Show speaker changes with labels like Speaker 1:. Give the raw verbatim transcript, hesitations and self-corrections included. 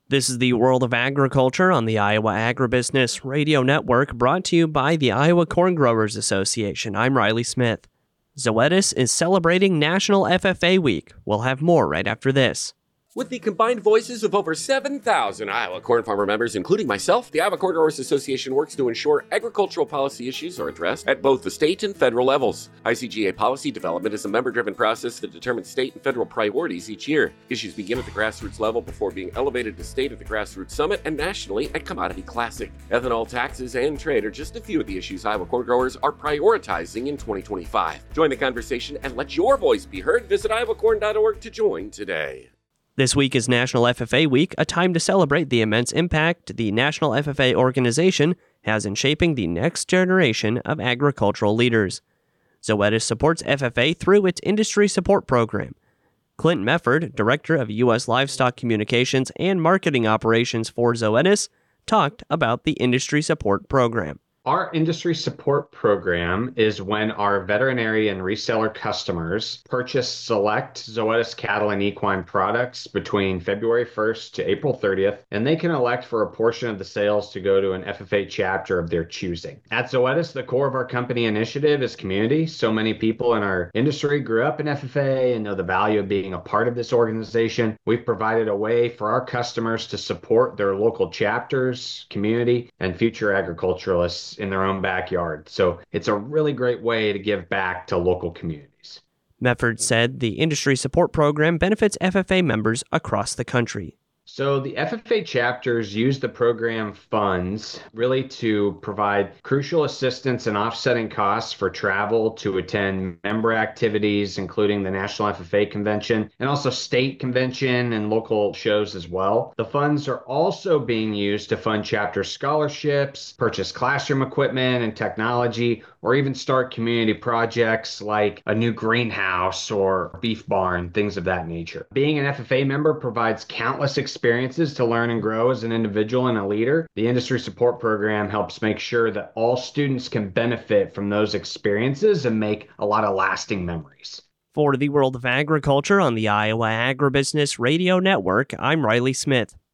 Speaker 1: This is the World of Agriculture on the Iowa Agribusiness Radio Network, brought to you by the Iowa Corn Growers Association. I'm Riley Smith. Zoetis is celebrating National F F A Week. We'll have more right after this.
Speaker 2: With the combined voices of over seven thousand Iowa corn farmer members, including myself, the Iowa Corn Growers Association works to ensure agricultural policy issues are addressed at both the state and federal levels. I C G A policy development is a member-driven process that determines state and federal priorities each year. Issues begin at the grassroots level before being elevated to state at the Grassroots Summit and nationally at Commodity Classic. Ethanol, taxes, and trade are just a few of the issues Iowa corn growers are prioritizing in twenty twenty-five. Join the conversation and let your voice be heard. Visit iowa corn dot org to join today.
Speaker 1: This week is National F F A Week, a time to celebrate the immense impact the National F F A organization has in shaping the next generation of agricultural leaders. Zoetis supports F F A through its Industry Support Program. Clint Mefford, Director of U S Livestock Communications and Marketing Operations for Zoetis, talked about the Industry Support Program.
Speaker 3: Our industry support program is when our veterinary and reseller customers purchase select Zoetis cattle and equine products between February first to April thirtieth, and they can elect for a portion of the sales to go to an F F A chapter of their choosing. At Zoetis, the core of our company initiative is community. So many people in our industry grew up in F F A and know the value of being a part of this organization. We've provided a way for our customers to support their local chapters, community, and future agriculturalists in their own backyard. So it's a really great way to give back to local communities.
Speaker 1: Mefford said the Industry Support Program benefits F F A members across the country.
Speaker 3: So the F F A chapters use the program funds really to provide crucial assistance in offsetting costs for travel to attend member activities, including the National F F A Convention and also state convention and local shows as well. The funds are also being used to fund chapter scholarships, purchase classroom equipment and technology, or even start community projects like a new greenhouse or beef barn, things of that nature. Being an F F A member provides countless experiences to learn and grow as an individual and a leader. The Industry Support Program helps make sure that all students can benefit from those experiences and make a lot of lasting memories.
Speaker 1: For the World of Agriculture on the Iowa Agribusiness Radio Network, I'm Riley Smith.